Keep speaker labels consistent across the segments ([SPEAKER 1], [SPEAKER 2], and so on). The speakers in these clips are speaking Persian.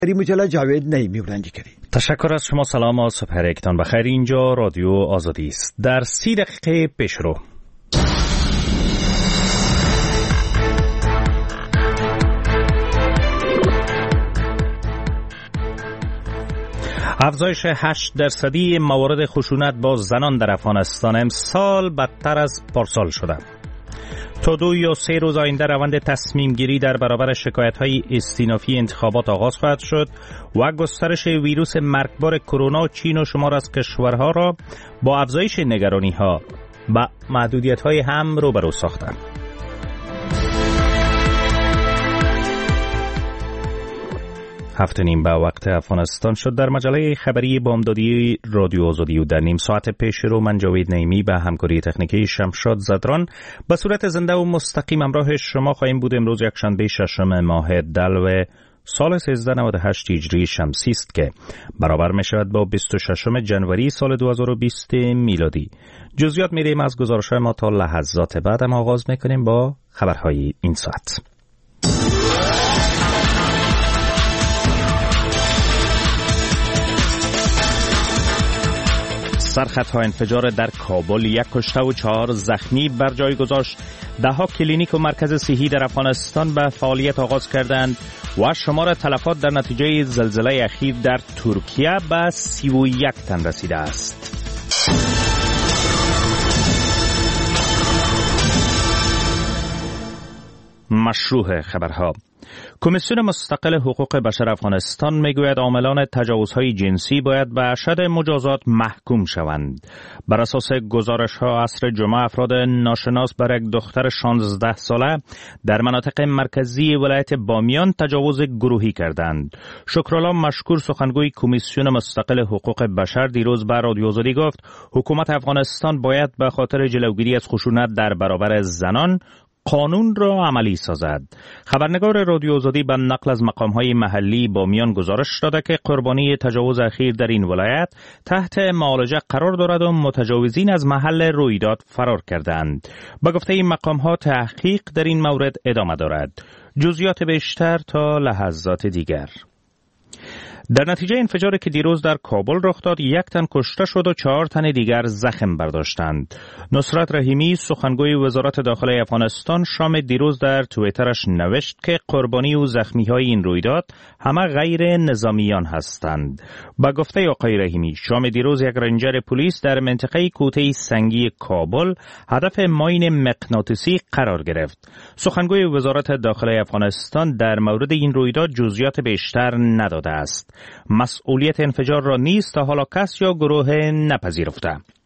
[SPEAKER 1] مجله جاوید نعیمی برنجی کردید.
[SPEAKER 2] تشکر از شما. سلام و صبح یکتان بخیر. اینجا رادیو آزادی است. در 30 دقیقه پیشرو افزایش 8% موارد خشونت با زنان در افغانستان امسال بدتر از پارسال شده. تا 2 یا 3 روز آینده روند تصمیم گیری در برابر شکایت‌های استینافی انتخابات آغاز خواهد شد و گسترش ویروس مرگبار کرونا چین و شمار از کشورها را با افزایش نگرانی‌ها و محدودیت‌های هم روبرو ساختند. هفته نیم به وقت افغانستان شد. در مجله خبری بامدادی رادیو آزادی و در نیم ساعت پیش رو من جاوید نعیمی به همکاری تکنیکی شمشاد زدران به صورت زنده و مستقیم همراه شما خواهیم بود. امروز یکشنبه 6 ماه دلو سال 1398 هجری شمسی است که برابر می شود با 26 جنوری سال 2020 میلادی. جزئیات می‌دیم از گزارش‌های ما تا لحظات بعد. اما آغاز می‌کنیم با خبرهای این ساعت. سرخطها انفجار در کابل، 1 کشته و 4 زخمی بر جای گذاشت. 10 کلینیک و مرکز صحی در افغانستان به فعالیت آغاز کردند و شمار تلفات در نتیجه زلزله اخیر در ترکیه به 31 تن رسیده است. مشروع خبرها. کمیسیون مستقل حقوق بشر افغانستان میگوید عاملان تجاوزهای جنسی باید به اشد مجازات محکوم شوند. بر اساس گزارش‌ها عصر جمعه افراد ناشناس بر یک دختر 16 ساله در مناطق مرکزی ولایت بامیان تجاوز گروهی کردند. شکرالله مشکور سخنگوی کمیسیون مستقل حقوق بشر دیروز به رادیو آزادی گفت حکومت افغانستان باید به خاطر جلوگیری از خشونت در برابر زنان قانون را عملی سازد. خبرنگار رادیو آزادی به نقل از مقام‌های محلی بامیان گزارش داده که قربانی تجاوز اخیر در این ولایت تحت معالجه قرار دارد و متجاوزین از محل رویداد فرار کردند. به گفته این مقام‌ها تحقیق در این مورد ادامه دارد. جزئیات بیشتر تا لحظات دیگر. در نتیجه انفجاری که دیروز در کابل رخ داد 1 تن کشته شد و 4 تن دیگر زخم برداشتند. نصرت رحیمی سخنگوی وزارت داخلی افغانستان شام دیروز در توییترش نوشت که قربانی و زخمی‌های این رویداد همه غیر نظامیان هستند. با گفته آقای رحیمی شام دیروز یک رنجر پلیس در منطقه کوته سنگی کابل هدف ماین مغناطیسی قرار گرفت. سخنگوی وزارت داخلی افغانستان در مورد این رویداد جزئیات بیشتر نداده است. مسئولیت انفجار را نیز تا حالا کس یا گروه نپذیرفته.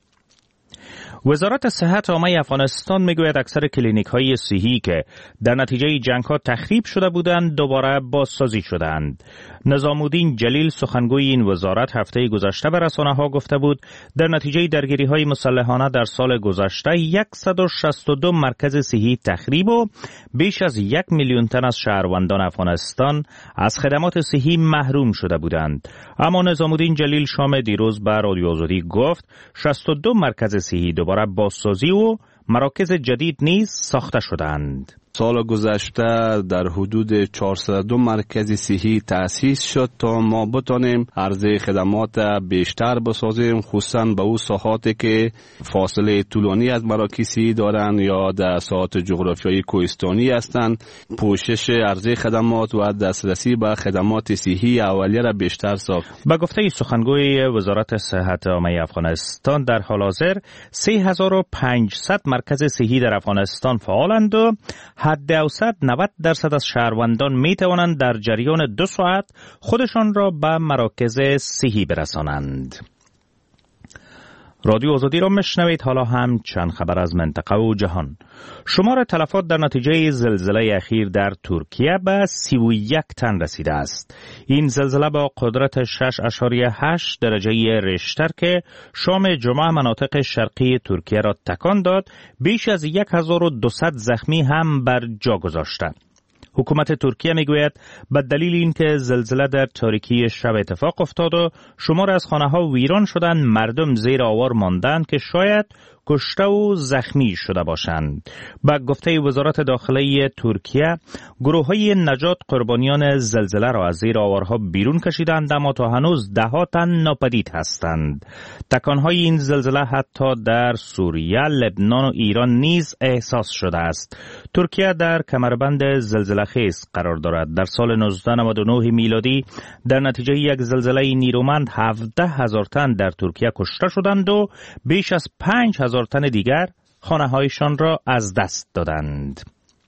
[SPEAKER 2] وزارت صحت عامه افغانستان میگوید اکثر کلینیک‌های صحی که در نتیجه جنگ‌ها تخریب شده بودند دوباره بازسازی شدند. نظامالدین جلیل سخنگوی این وزارت هفته گذشته به رسانه‌ها گفته بود در نتیجه درگیری‌های مسلحانه در سال گذشته 162 مرکز صحی تخریب و بیش از 1 میلیون تن از شهروندان افغانستان از خدمات صحی محروم شده بودند. اما نظامالدین جلیل شام دیروز به رادیو آزادی گفت 62 مرکز صحی دوباره بازسازی و مراکز جدید نیز ساخته شدند.
[SPEAKER 3] سال گذشته در حدود 402 مرکز صحی تأسیس شد تا ما بتانیم عرضه خدمات بیشتر بسازیم، خصوصا به اون ساحاتی که فاصله طولانی از مراکز صحی دارند یا در ساحات جغرافیایی کوهستانی هستند. پوشش عرضه خدمات و دسترسی به خدمات صحی اولیه را بیشتر ساخت.
[SPEAKER 2] با گفته سخنگوی وزارت صحت عامه افغانستان در حال حاضر 3500 مرکز صحی در افغانستان فعالند و حد اوسط 90% از شهروندان می توانند در جریان 2 ساعت خودشان را به مراکز صحی برسانند. رادیو آزادی را میشنوید. حالا هم چند خبر از منطقه و جهان. شمار تلفات در نتیجه زلزله اخیر در ترکیه به 31 تن رسیده است. این زلزله با قدرت 6.8 درجه ریشتر که شام جمعه مناطق شرقی ترکیه را تکان داد بیش از 1200 زخمی هم بر جا گذاشته. حکومت ترکیه میگوید به دلیل اینکه زلزله در تاریکی شب اتفاق افتاد و شمار از خانه‌ها ویران شدند، مردم زیر آوار ماندند که شاید کشته و زخمی شده باشند. با گفته وزارت داخلی ترکیه، گروه‌های نجات قربانیان زلزله را از زیر آوارها بیرون کشیدند، اما تا هنوز ده‌ها تن ناپدید هستند. تکانهای این زلزله حتی در سوریه، لبنان و ایران نیز احساس شده است. ترکیه در کمربند زلزله‌خیز قرار دارد. در سال 1999 میلادی در نتیجه یک زلزله نیرومند 17,000 تن در ترکیه کشته شدند و بیش از 5,000 تن دیگر خانه‌هایشان را از دست دادند.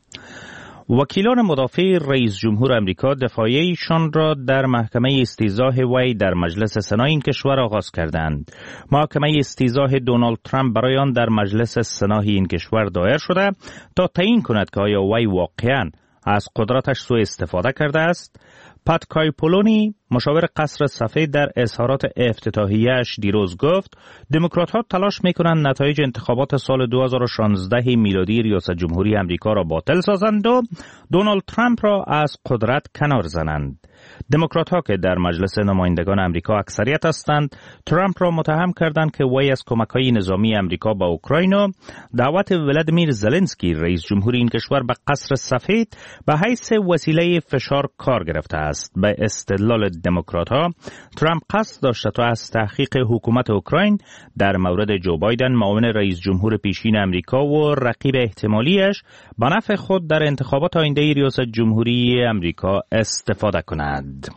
[SPEAKER 2] وکیلان مدافع رئیس جمهور امریکا دفاعیشان را در محکمه استیضاح وی در مجلس سنا این کشور آغاز کردند. محکمه استیضاح دونالد ترامپ برای آن در مجلس سنا این کشور دایر شده تا تعیین کند که آیا وی واقعاً از قدرتش سوء استفاده کرده است. پات کایپولونی، مشاور قصر سفید، در اظهارات افتتاحیه‌اش دیروز گفت دموکرات‌ها تلاش می‌کنند نتایج انتخابات سال 2016 میلادی ریاست جمهوری امریکا را باطل سازند و دونالد ترامپ را از قدرت کنار زنند. دموکرات‌ها که در مجلس نمایندگان امریکا اکثریت هستند، ترامپ را متهم کردند که وی از کمک‌های نظامی امریکا به اوکراین و دعوت ولادیمیر زلنسکی رئیس جمهوری این کشور به قصر سفید به حیث وسیله فشار کار گرفته است. به استدلال دموکرات‌ها، ترامپ قصد داشته تا از تحقیق حکومت اوکراین در مورد جو بایدن، معاون رئیس جمهور پیشین امریکا و رقیب احتمالیش، به نفع خود در انتخابات آینده ریاست جمهوری امریکا استفاده کند.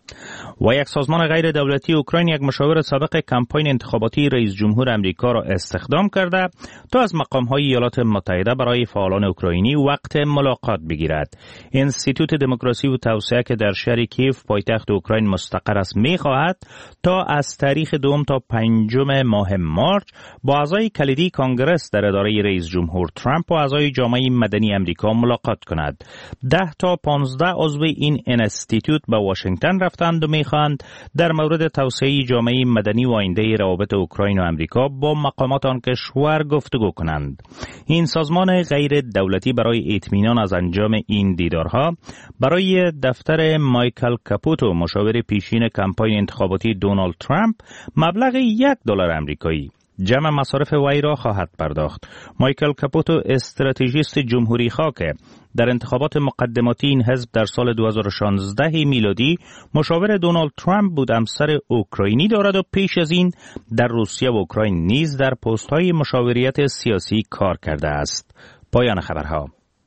[SPEAKER 2] و یک سازمان غیر دولتی اوکراین یک مشاور سابق کمپاین انتخاباتی رئیس جمهور امریکا را استخدام کرده تا از مقام‌های ایالات متحده برای فعالان اوکراینی وقت ملاقات بگیرد. انستیتوت دموکراسی و توسعه که در شهر کیف پایتخت اوکراین مستقر است می‌خواهد تا از تاریخ 2 تا 5 ماه مارچ با اعضای کلیدی کانگرس در اداره رئیس جمهور ترامپ و اعضای جامعه مدنی امریکا ملاقات کند. 10 تا 15 عضو این انستیتوت به واشنگتن رفتند و می‌خواهند در مورد توسعه جامعه مدنی و آینده روابط اوکراین و امریکا با مقامات آن کشور گفتگو کنند. این سازمان غیر دولتی برای اطمینان از انجام این دیدارها برای دفتر مایکل کاپوتو، مشاور پیشین کمپاین انتخاباتی دونالد ترامپ، مبلغ $1 آمریکایی جمع مصارف وی را خواهد پرداخت. مایکل کاپوتو، استراتژیست جمهوری خواه که در انتخابات مقدماتی این حزب در سال 2016 میلادی مشاور دونالد ترامپ بود، همسر اوکراینی دارد و پیش از این در روسیه و اوکراین نیز در پست‌های مشاوریت سیاسی کار کرده است. پایان خبرها.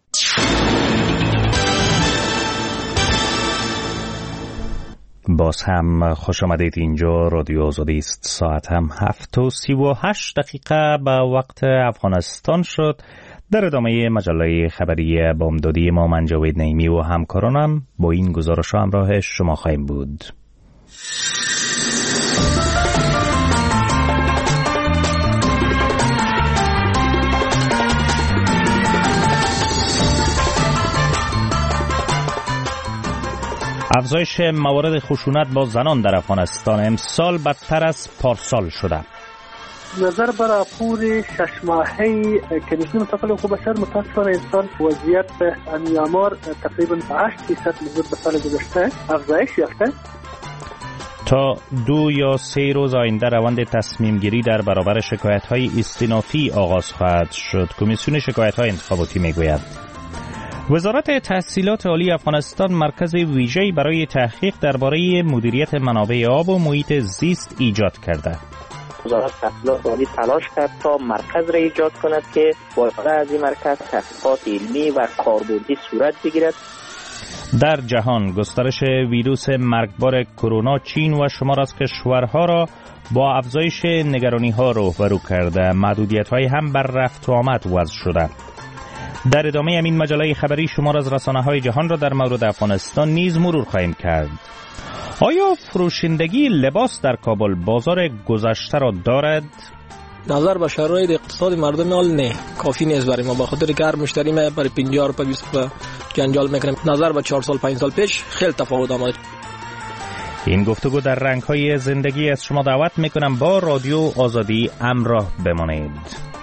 [SPEAKER 2] باز هم خوش آمدید. اینجا رادیو آزادی است. ساعت هم 7:38 به وقت افغانستان شد. در ادامه مجله خبری بامدادی ما، من جاوید نعیمی و همکارانم با این گزارش همراه شما خواهیم بود. افزایش موارد خشونت با زنان در افغانستان امسال بدتر از پارسال شده.
[SPEAKER 4] نظر بر راپور 6 ماهه کمیسیون مستقل حقوق بشر متاسفانه امسال وضعیت آمار تقریبا 8% نسبت به سال گذشته افزایش یافته.
[SPEAKER 2] تا 2 یا 3 روز آینده روند تصمیم گیری در برابر شکایت‌های استینافی آغاز خواهد شد. کمیسیون شکایت‌های انتخاباتی میگوید وزارت تحصیلات عالی افغانستان مرکز ویژه‌ای برای تحقیق درباره مدیریت منابع آب و محیط زیست ایجاد کرده.
[SPEAKER 5] وزارت تحصیلات عالی تلاش کرد تا مرکز را ایجاد کند که با استفاده از این مرکز تحقیقات علمی و کاربردی صورت بگیرد.
[SPEAKER 2] در جهان گسترش ویروس مرگبار کرونا چین و شمار از کشورها را با افزایش نگرانی‌ها روبرو کرده. محدودیت‌های هم بر رفت و آمد وضع شده. در ادامه همین مجله خبری شمار از رسانه‌های جهان را در مورد افغانستان نیز مرور خواهیم کرد. آیا فروشندگی لباس در کابل بازار گذشته را دارد؟
[SPEAKER 6] نظر به شرایط اقتصادی مردم حال نه کافی نیست برای ما، به خاطر که هر مشتری ما برای 50 روپیه 20 روپیه جنجال میکنیم. نظر به 4 سال 5 سال پیش خیلی تفاوت آمد.
[SPEAKER 2] این گفتگو در رنگ‌های زندگی از شما دعوت میکنم با رادیو آزادی همراه بمانید.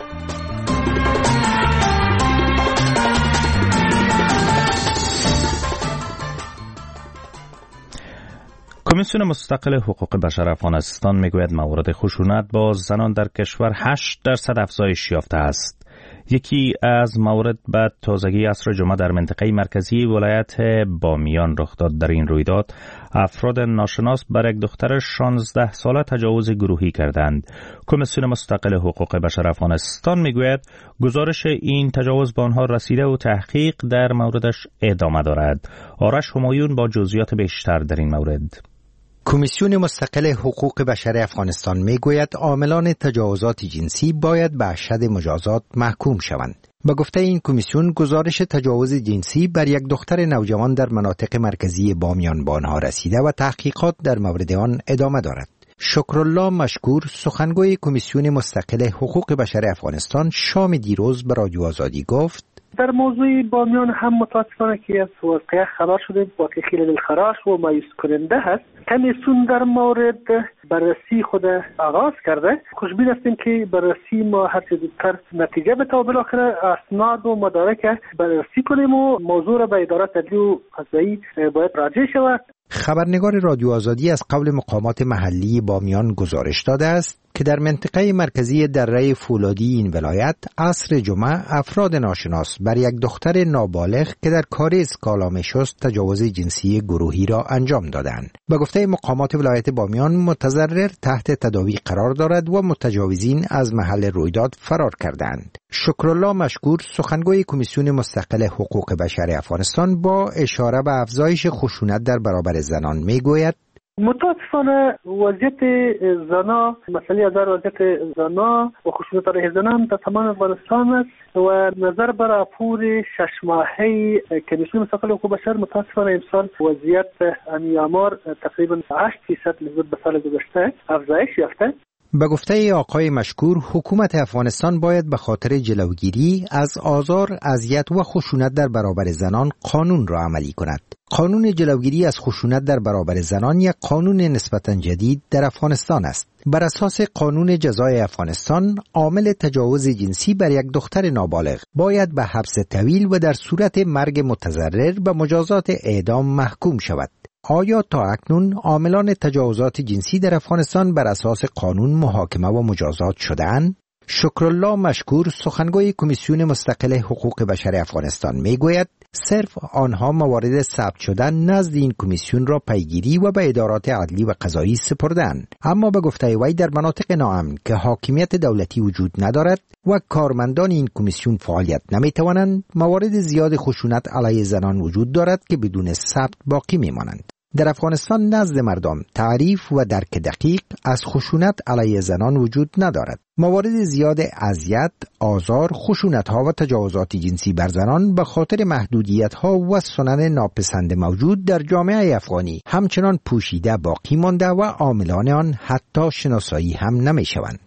[SPEAKER 2] کمیسیون مستقل حقوق بشر افغانستان میگوید موارد خشونت با زنان در کشور 8% افزایش یافته است. یکی از موارد بعد تازگی عصر جمعه در منطقه مرکزی ولایت بامیان رخ داد. در این رویداد افراد ناشناس بر یک دختر 16 ساله تجاوز گروهی کردند. کمیسیون مستقل حقوق بشر افغانستان میگوید گزارش این تجاوز به آنها رسیده و تحقیق در موردش ادامه دارد. آرش همایون با جزئیات بیشتر در این مورد.
[SPEAKER 1] کمیسیون مستقل حقوق بشر افغانستان میگوید عاملان تجاوزات جنسی باید به اشد مجازات محکوم شوند. به گفته این کمیسیون گزارش تجاوز جنسی بر یک دختر نوجوان در مناطق مرکزی بامیان به آنها رسیده و تحقیقات در مورد آن ادامه دارد. شکرالله مشکور سخنگوی کمیسیون مستقل حقوق بشر افغانستان شام دیروز به رادیو آزادی گفت
[SPEAKER 4] در موضوع بامیان هم متاسفانه که از واقعه خبر شده، واقعه خیلی دلخراش و مایوس کننده هست. کمیسیون در مورد بررسی خود آغاز کرده. خوشبین هستیم که بررسی ما هر چه زودتر نتیجه بده و بالاخره اسناد و مدارک بررسی کنیم و موضوع را به اداره عدلی و قضایی باید راجع شود.
[SPEAKER 1] خبرنگار رادیو آزادی از قول مقامات محلی بامیان گزارش داده است که در منطقه مرکزی دره فولادی این ولایت عصر جمعه افراد ناشناس بر یک دختر نابالغ که در کاریز کالام شست تجاوز جنسی گروهی را انجام دادند. به گفته مقامات ولایت بامیان متضرر تحت تداوی قرار دارد و متجاوزین از محل رویداد فرار کردند. شکرالله مشکور سخنگوی کمیسیون مستقل حقوق بشر افغانستان با اشاره به افزایش خشونت در برابر زنان میگوید
[SPEAKER 4] متاسفانه وضعیت زنا، مسئله از وضعیت زنا و خشونت علیه زنان در تمام افغانستان است و نظر بر راپور 6 ماهه کمیسیون مستقل حقوق بشر متاسفانه امسال وضعیت آمار تقریبا 8% نسبت به سال گذشته افزایش یافته.
[SPEAKER 1] به گفته آقای مشکور حکومت افغانستان باید به خاطر جلوگیری از آزار، اذیت و خشونت در برابر زنان قانون را عملی کند. قانون جلوگیری از خشونت در برابر زنان یک قانون نسبتاً جدید در افغانستان است. بر اساس قانون جزای افغانستان عامل تجاوز جنسی بر یک دختر نابالغ باید به حبس طویل و در صورت مرگ متضرر به مجازات اعدام محکوم شود. آیا تا اکنون عاملان تجاوزات جنسی در افغانستان بر اساس قانون محاکمه و مجازات شده‌اند؟ شکرالله مشکور سخنگوی کمیسیون مستقل حقوق بشر افغانستان میگوید صرف آنها موارد ثبت شدن نزد این کمیسیون را پیگیری و به ادارات عدلی و قضایی سپردند، اما به گفته وی در مناطق ناامن که حاکمیت دولتی وجود ندارد و کارمندان این کمیسیون فعالیت نمیتوانند، موارد زیاد خشونت علیه زنان وجود دارد که بدون ثبت باقی میمانند. در افغانستان نزد مردم تعریف و درک دقیق از خشونت علیه زنان وجود ندارد. موارد زیاد اذیت، آزار، خشونت‌ها و تجاوزات جنسی بر زنان به خاطر محدودیت‌ها و سنن ناپسند موجود در جامعه افغانی همچنان پوشیده باقی مانده و عاملان آن حتی شناسایی هم نمی‌شوند.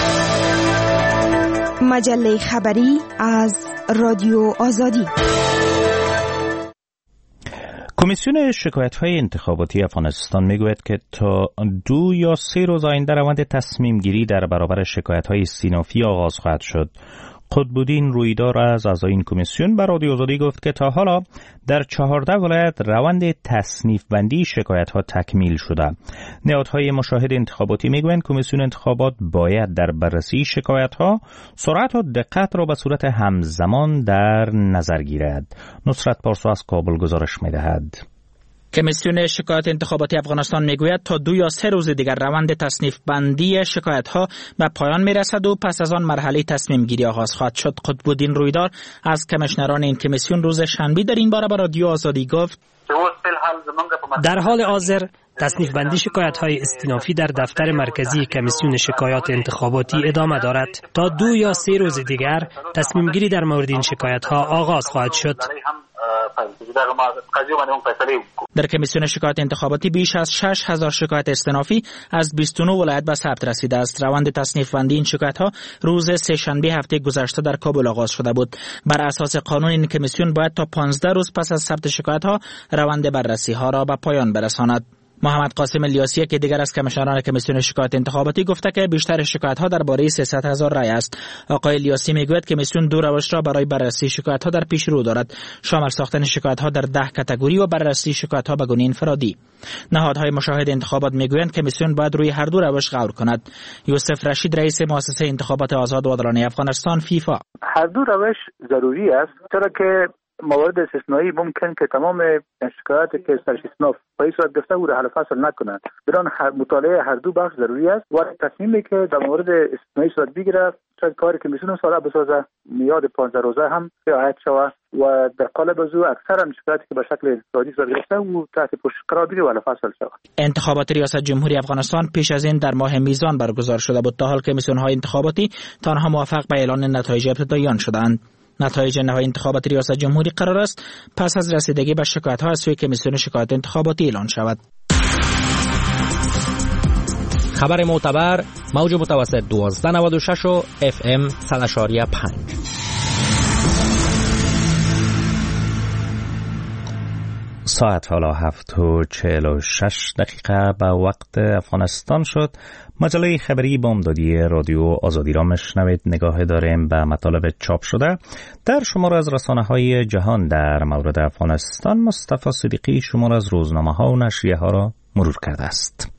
[SPEAKER 7] مجله خبری از رادیو آزادی.
[SPEAKER 2] کمیسیون شکایت‌های انتخاباتی افغانستان میگوید که تا 2 یا 3 روز آینده روند تصمیم گیری در برابر شکایت‌های استینافی آغاز خواهد شد. قطب‌الدین رویدار از اعضای این کمیسیون به رادیو آزادی گفت که تا حالا در 14 ولایت روند تصنیف بندی شکایت‌ها تکمیل شده. نهادهای مشاهد انتخاباتی میگویند کمیسیون انتخابات باید در بررسی شکایت‌ها سرعت و دقت را به صورت همزمان در نظر گیرد. نصرت پارسا از کابل گزارش می‌دهد.
[SPEAKER 8] کمیسیون شکایت انتخاباتی افغانستان میگوید تا 2 یا 3 روز دیگر روند تصنیف بندی شکایت ها به پایان میرسد و پس از آن مرحله تصمیم گیری آغاز خواهد شد. قطب‌الدین رویدار از کمیشنران این کمیسیون روز شنبه در این باره به رادیو آزادی گفت
[SPEAKER 9] در حال حاضر تصنیف بندی شکایت های استینافی در دفتر مرکزی کمیسیون شکایات انتخاباتی ادامه دارد. تا 2 یا 3 روز دیگر تصمیم گیری در مورد این شکایت ها آغاز خواهد شد.
[SPEAKER 8] در کمیسیون شکایت انتخاباتی بیش از 6000 شکایت استینافی از 29 ولایت به ثبت رسیده است. روند تصنیف بندی این شکایت ها روز سه‌شنبه هفته گذشته در کابل آغاز شده بود. بر اساس قانون این کمیسیون باید تا 15 روز پس از ثبت شکایت ها روند بررسی ها را به پایان برساند. محمد قاسم الیاسی که دیگر از کمیشنران کمیسیون شکایات انتخاباتی گفته که بیشتر شکایت‌ها درباره 300,000 رای است. آقای الیاسی میگوید کمیسیون دو روش را برای بررسی شکایت‌ها در پیش رو دارد، شامل ساختن شکایت‌ها در 10 کاتگوری و بررسی شکایت‌ها به گونه انفرادی. نهادهای مشاهد انتخابات میگویند کمیسیون باید روی هر دو روش غور کند. یوسف رشید رئیس مؤسسه انتخابات آزاد و عادلانه افغانستان فیفا:
[SPEAKER 10] هر دو روش ضروری است، چرا که موارد استثنایی ممکن که تمام شکایاتی که سرش استثناء پای صورت گرفته او را حل فصل نکنند. برای مطالعه هر دو بخش ضروری است و تصمیمی که در مورد استثنایی صورت بگیره چه کاری که میتونه ساده بسازه میاد 15 روزه هم رعایت شود و در قالب از او اکثر شکایاتی که به شکل انفرادی صورت گرفته او تحت پوشش قرار بگیره و حل فصل شود.
[SPEAKER 8] انتخابات ریاست جمهوری افغانستان پیش از این در ماه میزان برگزار شده بود. تا حال کمیسیون‌های انتخاباتی تنها موفق به اعلان نتایج ابتدایی شدند. نتایج نهایی انتخابات ریاست جمهوری قرار است پس از رسیدگی به شکایت‌ها از سوی کمیسیون شکایات انتخاباتی اعلان شود.
[SPEAKER 11] خبر معتبر موج متوسط 1296 و FM 100.5.
[SPEAKER 2] ساعت حالا 7:46 به وقت افغانستان شد. مجله خبری بامدادی رادیو آزادی را مشنوید. نگاه داریم به مطالب چاپ شده در شمار از رسانه‌های جهان در مورد افغانستان. مصطفی صدیقی شمار از روزنامه‌ها و نشریه ها را مرور کرده است.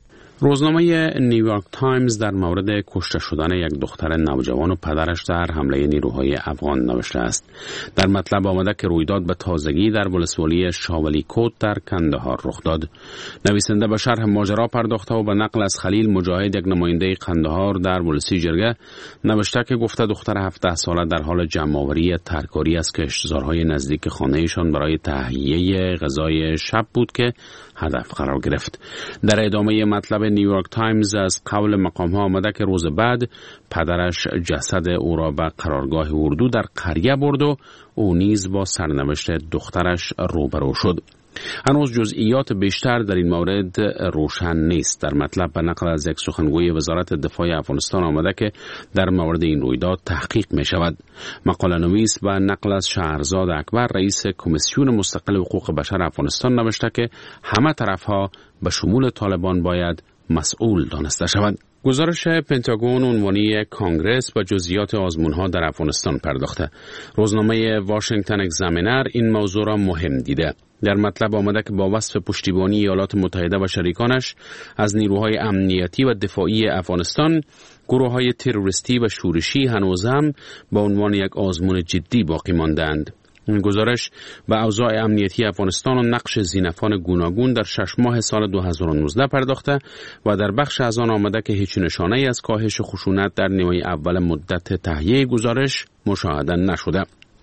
[SPEAKER 12] روزنامه نیویورک تایمز در مورد کشته شدن یک دختر نوجوان و پدرش در حمله نیروهای افغان نوشته است. در مطلب آمده که رویداد به تازگی در ولسوالی شاولی کوت در کندهار رخ داد. نویسنده به شرح ماجرا پرداخته و به نقل از خلیل مجاهد، یک نماینده قندهار در ولسی جرگه، نوشته که گفته دختر 17 ساله در حال جمع‌آوری ترکاری از کشتزارهای نزدیک خانه‌شان برای تهیه غذای شب بود که هدف قرار گرفت. در ادامه مطلب نیویورک تایمز از قول مقام‌ها آمده که روز بعد پدرش جسد او را به قرارگاه اردو در قریه برد و او نیز با سرنوشت دخترش روبرو شد. هنوز جزئیات بیشتر در این مورد روشن نیست. در مطلب به نقل از یک سخنگوی وزارت دفاع افغانستان آمده که در مورد این رویداد تحقیق می شود. مقاله نویس به نقل از شهرزاد اکبر رئیس کمیسیون مستقل حقوق بشر افغانستان نوشته که همه طرفها به شمول طالبان باید مسئول دانسته شود. گزارش پنتاگون عنوانی کانگرس با جزئیات آزمون‌ها در افغانستان پرداخته. روزنامه واشنگتن اگزامینر این موضوع را مهم دیده. در مطلب آمده که با وصف پشتیبانی ایالات متحده و شریکانش از نیروهای امنیتی و دفاعی افغانستان، گروه‌های تروریستی و شورشی هنوز هم با عنوان یک آزمون جدی باقی ماندند. این گزارش به اوضاع امنیتی افغانستان و نقش زینفان گوناگون در 6 ماه سال 2019 پرداخته و در بخش از آن آمده که هیچ نشانه‌ای از کاهش خشونت در نیمه اول مدت تهیه گزارش مشاهده نشده.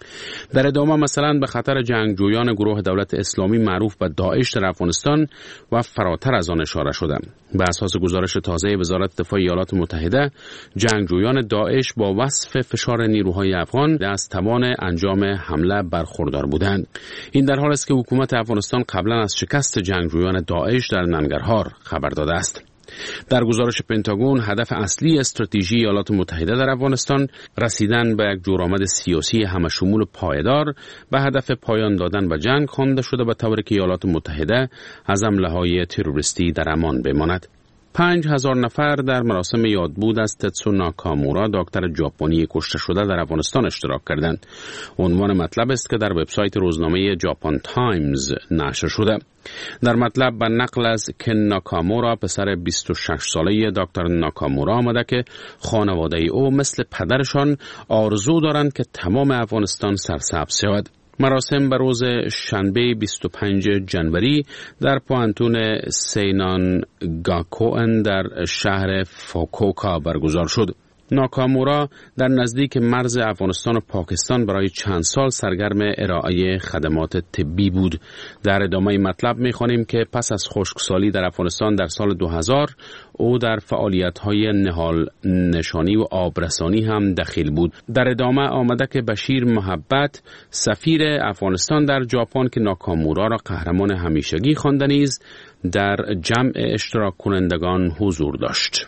[SPEAKER 12] در ادامه مثلا به خطر جنگجویان گروه دولت اسلامی معروف به داعش در افغانستان و فراتر از آن اشاره شده. به اساس گزارش تازه وزارت دفاع ایالات متحده، جنگجویان داعش با وصف فشار نیروهای افغان از توان انجام حمله برخوردار بودند. این در حالی است که حکومت افغانستان قبلا از شکست جنگجویان داعش در ننگرهار خبر داده است. در گزارش پنتاگون، هدف اصلی استراتژی ایالات متحده در افغانستان رسیدن به یک جورآمد سیاسی همشمول و پایدار به هدف پایان دادن به جنگ خوانده شده، به طوری که ایالات متحده از حمله‌های تروریستی در امان بماند. 5000 نفر در مراسم یادبود از تتسو ناکامورا، دکتر ژاپنی کشته شده در افغانستان اشتراک کردند. عنوان مطلب است که در وبسایت روزنامه ژاپن تایمز نشر شده. در مطلب به نقل از کن ناکامورا، پسر 26 ساله دکتر ناکامورا آمده که خانواده او مثل پدرشان آرزو دارند که تمام افغانستان سرسبز شود. مراسم به روز شنبه 25 جنوری در پوانتون سینان گاکوئن در شهر فوکوکا برگزار شد. ناکامورا در نزدیک مرز افغانستان و پاکستان برای چند سال سرگرم ارائه خدمات طبی بود. در ادامه مطلب می‌خوانیم که پس از خشکسالی در افغانستان در سال 2000 او در فعالیت‌های نهال نشانی و آبرسانی هم دخیل بود. در ادامه آمده که بشیر محبت، سفیر افغانستان در ژاپن که ناکامورا را قهرمان همیشگی خوانده، نیز در جمع اشتراک کنندگان حضور داشت.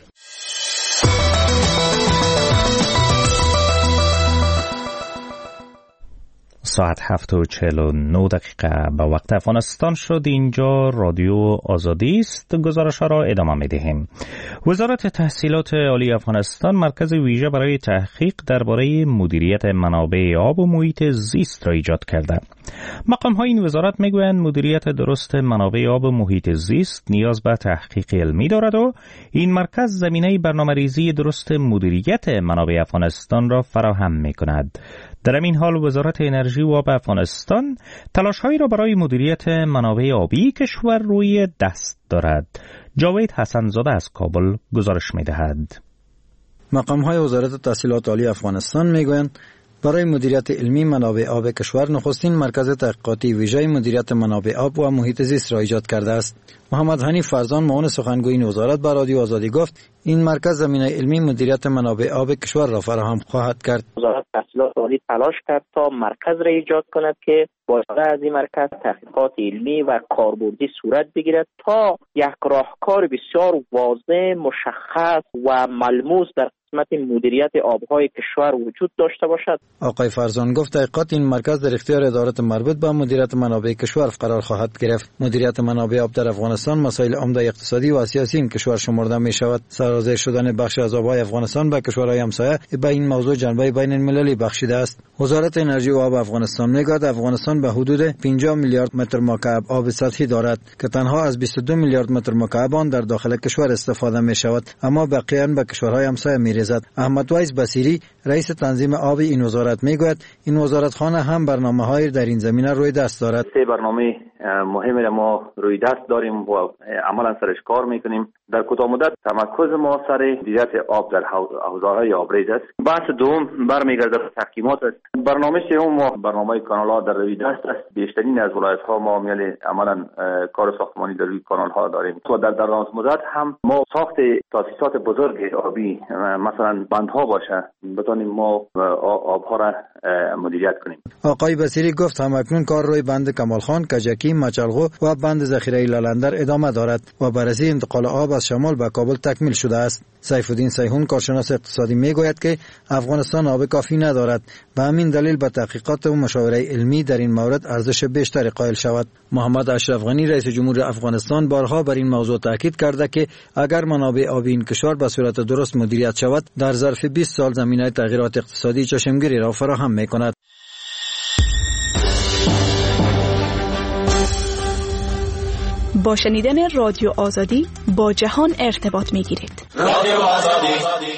[SPEAKER 2] ساعت 7:49 به وقت افغانستان شد. اینجا رادیو آزادی است. گزارش را ادامه می‌دهیم. وزارت تحصیلات عالی افغانستان مرکز ویژه برای تحقیق درباره مدیریت منابع آب و محیط زیست را ایجاد کرده. مقام‌های این وزارت می‌گویند مدیریت درست منابع آب و محیط زیست نیاز به تحقیق علمی دارد و این مرکز زمینه برنامه‌ریزی درست مدیریت منابع افغانستان را فراهم می‌کند. در این حال وزارت انرژی و آب افغانستان تلاش‌هایی را برای مدیریت منابع آبی کشور روی دست دارد. جاوید حسن‌زاده از کابل گزارش می‌دهد.
[SPEAKER 13] مقام‌های وزارت تحصیلات عالی افغانستان می‌گویند برای مدیریت علمی منابع آب کشور نخستین مرکز تحقیقاتی ویژه مدیریت منابع آب و محیط زیست را ایجاد کرده است. محمد حنیف فرزان معاون سخنگوی این وزارت به رادیو آزادی گفت این مرکز زمینه علمی مدیریت منابع آب کشور را فراهم خواهد کرد.
[SPEAKER 5] وزارت تحصیلات عالی تلاش کرد تا مرکز را ایجاد کند که با استفاده از این مرکز تحقیقات علمی و کاربردی صورت بگیرد تا یک راهکار بسیار واضح، مشخص و ملموس در قسمت مدیریت آبهای کشور وجود داشته باشد.
[SPEAKER 13] آقای فرزان گفت تحقیقات این مرکز در اختیار ادارات مربوط به مدیریت منابع کشور قرار خواهد گرفت. مدیریت منابع آب در افغانستان مسائل عمده اقتصادی و سیاسی این کشور شمرده می شود. سرازیر شدن بخش از آبهای افغانستان به کشورهای همسایه به این موضوع جنبه بین المللی بخشیده است. وزارت انرژی و آب افغانستان میگوید افغانستان به حدود 50 میلیارد متر مکعب آب سطحی دارد که تنها از 22 میلیارد متر مکعب آن در داخل کشور استفاده می شود، اما بقیه به کشورهای همسایه می ریزد. احمد ویس بصیری رئیس تنظیم آب این وزارت میگوید این وزارتخانه هم برنامه‌های در این زمینه روی دست دارد.
[SPEAKER 14] سه برنامه مهمی را ما روی دست داریم و عملا سرش کار میکنیم. در کوتاه مدت تمرکز ما سر مدیریت آب در حوزه‌های آبریز است. بحث دوم برمیگرده به تحکیمات است. برنامه سوم ما برنامه کانال‌ها در روی دست است. بیشترین از ولایت‌ها ما عملا کار ساختمانی در روی کانال‌ها داریم و در دراز مدت هم ما ساخت تاسیسات بزرگ آبی مثلا بندها باشه بتونیم ما آبها را مدیریت کنیم.
[SPEAKER 13] آقای بصیری گفت همکنون کار روی بند کمالخان، کجکی، مچلغو و بند ذخیره لالندر ادامه دارد و بررسی انتقال آب از شمال به کابل تکمیل شده است. سیف الدین سیحون کارشناس اقتصادی میگوید که افغانستان آب کافی ندارد، به همین دلیل به تحقیقات و مشاوره علمی در این مورد ارزش بیشتری قائل شود. محمد اشرف غنی رئیس جمهور افغانستان بارها بر این موضوع تاکید کرده که اگر منابع آبی این کشور به صورت درست مدیریت شود در ظرف 20 سال زمینه تغییرات اقتصادی چشمگیری را فراهم می‌کند.
[SPEAKER 7] با شنیدن رادیو آزادی با جهان ارتباط می‌گیرید.
[SPEAKER 2] رادیو آزادی.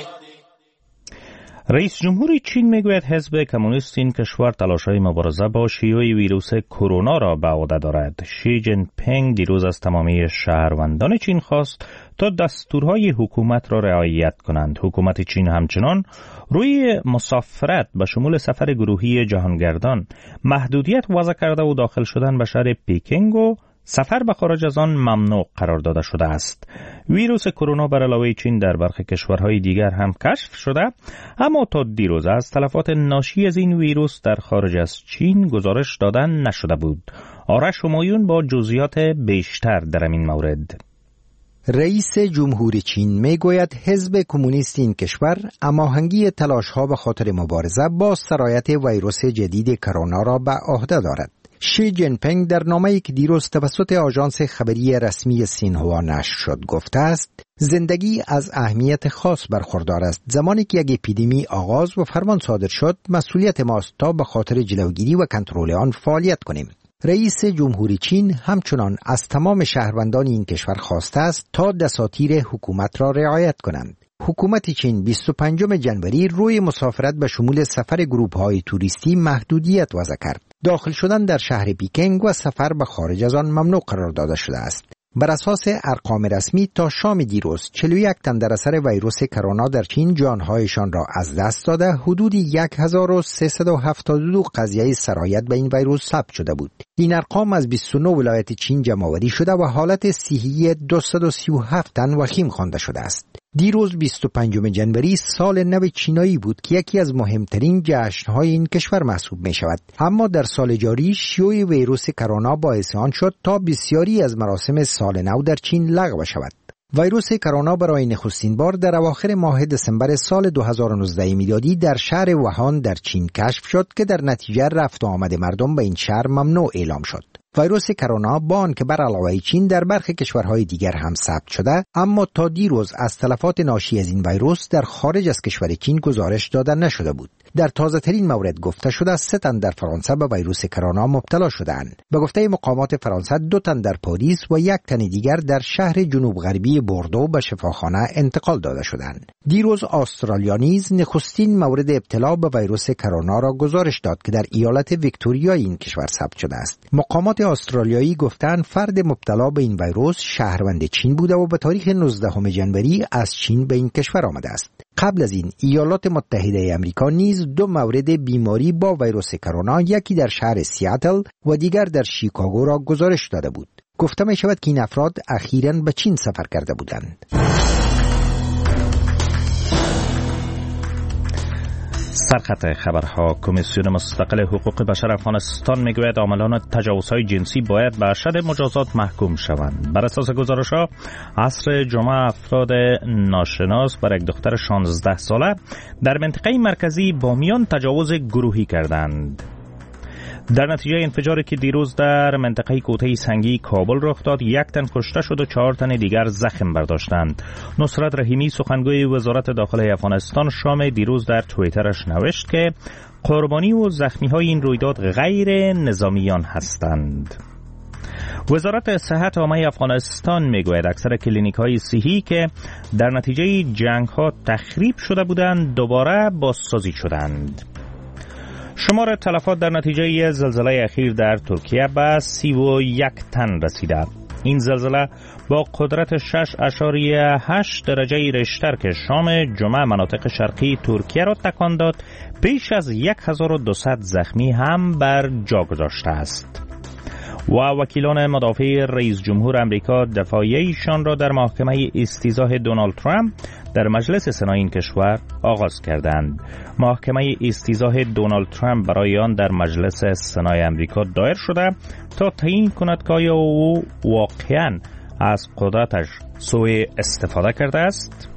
[SPEAKER 2] رئیس جمهور چین میگوید حزب کمونیست این کشور تلاش‌های مبارزه با شیوع ویروس کرونا را به عهده دارد. شی جین پینگ دیروز از تمامی شهروندان چین خواست تا دستورهای حکومت را رعایت کنند. حکومت چین همچنان روی مسافرت به شمول سفر گروهی جهانگردان محدودیت وضع کرده و داخل شدن به شهر پکینگ و سفر به خارج از آن ممنوع قرار داده شده است. ویروس کرونا بر علاوه چین در برخی کشورهای دیگر هم کشف شده، اما تا دیروز از تلفات ناشی از این ویروس در خارج از چین گزارش دادن نشده بود. آرش همایون با جزئیات بیشتر در این مورد.
[SPEAKER 1] رئیس جمهور چین میگوید حزب کمونیست این کشور هماهنگی تلاش‌ها به خاطر مبارزه با سرایت ویروس جدید کرونا را به عهده دارد. شی جین پینگ در نامه‌ای که دیروز توسط آژانس خبری رسمی سینهوا نشر شد گفته است زندگی از اهمیت خاص برخوردار است. زمانی که یک اپیدمی آغاز و فرمان صادر شد مسئولیت ماست تا به خاطر جلوگیری و کنترل آن فعالیت کنیم. رئیس جمهور چین همچنان از تمام شهروندان این کشور خواسته است تا دساتیر حکومت را رعایت کنند. حکومت چین 25 جنوری روی مسافرت به شمول سفر گروه‌های توریستی محدودیت وضع کرد. داخل شدن در شهر پکینگ و سفر به خارج از آن ممنوع قرار داده شده است. بر اساس ارقام رسمی تا شام دیروز 41 تن در اثر ویروس کرونا در چین جانهایشان را از دست داده، حدود 1372 قضیه سرایت به این ویروس ثبت شده بود. این ارقام از 29 ولایت چین جمع‌آوری شده و حالت صحی 237 تن وخیم خوانده شده است. دیروز 25 جنوری سال نو چینایی بود که یکی از مهمترین جشن‌های این کشور محسوب می شود. اما در سال جاری شیوع ویروس کرونا باعث آن شد تا بسیاری از مراسم سال نو در چین لغو شود. ویروس کرونا برای نخستین بار در اواخر ماه دسامبر سال 2019 میلادی در شهر ووهان در چین کشف شد که در نتیجه رفت و آمد مردم به این شهر ممنوع اعلام شد. ویروس کرونا با آنکه بر علاوه چین در برخی کشورهای دیگر هم ثبت شده، اما تا دیروز از تلفات ناشی از این ویروس در خارج از کشور چین گزارش داده نشده بود. در تازه ترین مورد گفته شده 3 تن در فرانسه به ویروس کرونا مبتلا شدند. به گفته مقامات فرانسه 2 تن در پاریس و 1 تن دیگر در شهر جنوب غربی بوردو به شفاخانه انتقال داده شدند. دیروز استرالیا نیز نخستین مورد ابتلا به ویروس کرونا را گزارش داد که در ایالت ویکتوریا این کشور ثبت شده است. مقامات استرالیایی گفتند فرد مبتلا به این ویروس شهروند چین بوده و به تاریخ 19 ژانویه از چین به این کشور آمده است. قبل از این ایالات متحده آمریکا نیز 2 مورد بیماری با ویروس کرونا، یکی در شهر سیاتل و دیگر در شیکاگو را گزارش داده بود. گفته می شود که این افراد اخیراً به چین سفر کرده بودند.
[SPEAKER 2] سرخط خبرها. کمیسیون مستقل حقوق بشر افغانستان میگوید عاملان تجاوزهای جنسی باید به اشد مجازات محکوم شوند. بر اساس گزارش‌ها عصر جمعه افراد ناشناس بر یک دختر 16 ساله در منطقه مرکزی بامیان تجاوز گروهی کردند. در نتیجه انفجاری که دیروز در منطقه کوته سنگی کابل رخ داد، 1 تن کشته شد و 4 تن دیگر زخم برداشتند. نصرت رحیمی سخنگوی وزارت داخله افغانستان شام دیروز در توییترش نوشت که قربانی و زخمی های این رویداد غیر نظامیان هستند. وزارت صحت عامه افغانستان میگوید اکثر کلینیک های صحی که در نتیجه جنگ ها تخریب شده بودند دوباره بازسازی شدند. شمار تلفات در نتیجه زلزله اخیر در ترکیه به 31 تن رسیده. این زلزله با قدرت 6.8 درجه ریشتر که شام جمعه مناطق شرقی ترکیه را تکان داد، بیش از 1200 زخمی هم بر جا گذاشته است. و وکیلان مدافع رئیس جمهور امریکا دفاعیشان را در محکمه استیضاح دونالد ترامپ در مجلس سنای این کشور آغاز کردند. محکمه استیضاح دونالد ترامپ برای آن در مجلس سنای امریکا دایر شده تا تعیین کند که آیا او واقعاً از قدرتش سوء استفاده کرده است.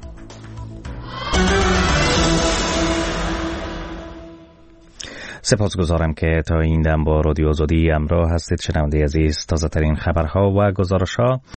[SPEAKER 2] سپاسگزارم که تا این دم با رادیو آزادی همراه هستید. شنونده عزیز، تازه ترین خبرها و گزارش‌ها